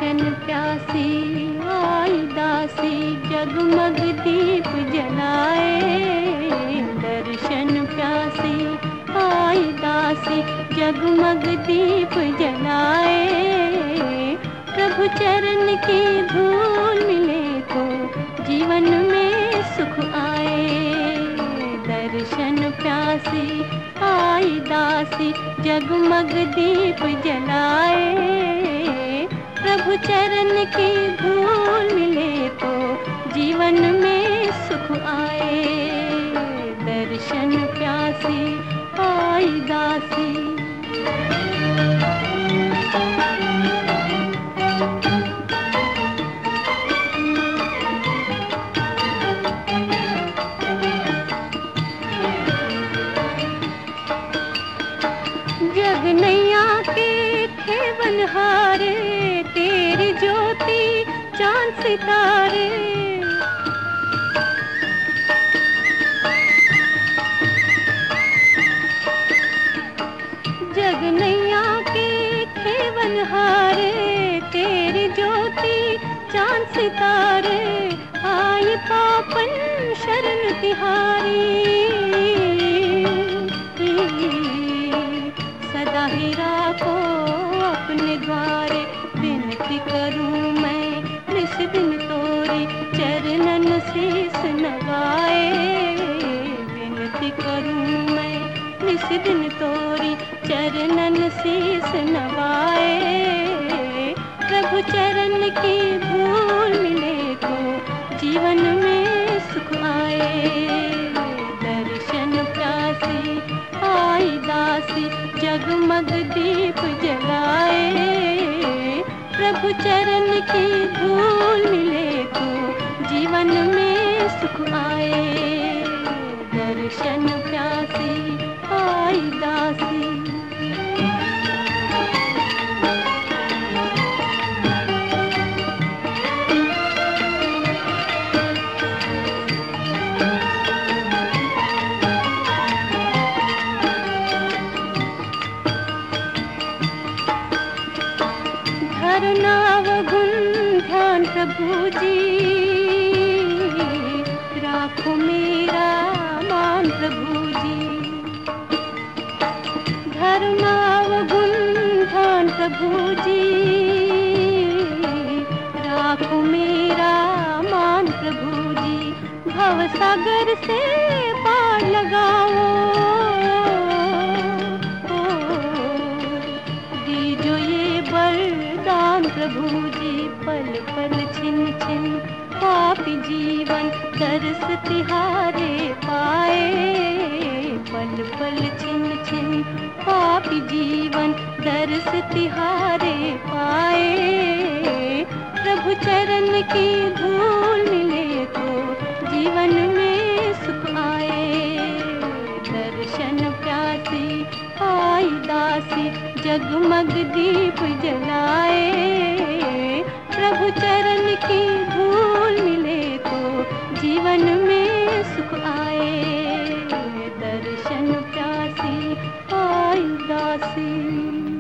दर्शन प्यासी आई दासी, जगमग दीप जलाए। दर्शन प्यासी आई दासी, जगमग दीप जलाए। प्रभु चरण की धूल मिले तो जीवन में सुख आए। दर्शन प्यासी आई दासी, जगमग दीप जलाए। प्रभु चरण की धूल मिले तो जीवन में सुख आए। दर्शन प्यासी आई दासी। जग नैया के खेवनहारे, तेरी ज्योति चांद सितारे। जग नैया के खेवनहारे, तेरी ज्योति चांद सितारे। आई पापन शरण तिहारी, सदा ही राखो अपने द्वारे। विनती करूं मैं निस दिन तोरी, चरणन शीस नवाए। विनती करूं मैं निस दिन तोरी, चरणन शीस नवाए। प्रभु चरण की धूल मिले तो जीवन में सुख आए। दर्शन प्यासी आई दासी, जगमग दीप जलाए। प्रभु चरण की धूल मिले तो जीवन में सुख आए। दर्शन प्यासी आई दासी। नाव गुण ध्यान प्रभु जी, राखो मेरा मान प्रभु जी। धर्माव गुण ध्यान प्रभु जी, राखो मेरा मान प्रभु जी। भव सागर से पार लगाओ, दीजो ये वरदान प्रभु जी। पल पल छिन छिन पापी जीवन दर्श तिहारे पाए। पल पल छिन छिन पापी जीवन दर्श तिहारे पाए। प्रभु चरण की धूल मिले तो जीवन में सुख आए। दर्शन प्यासी आई दासी, जगमग दीप जलाए। प्रभु चरण की धूल मिले तो जीवन में सुख आए। दर्शन प्यासी आई दासी।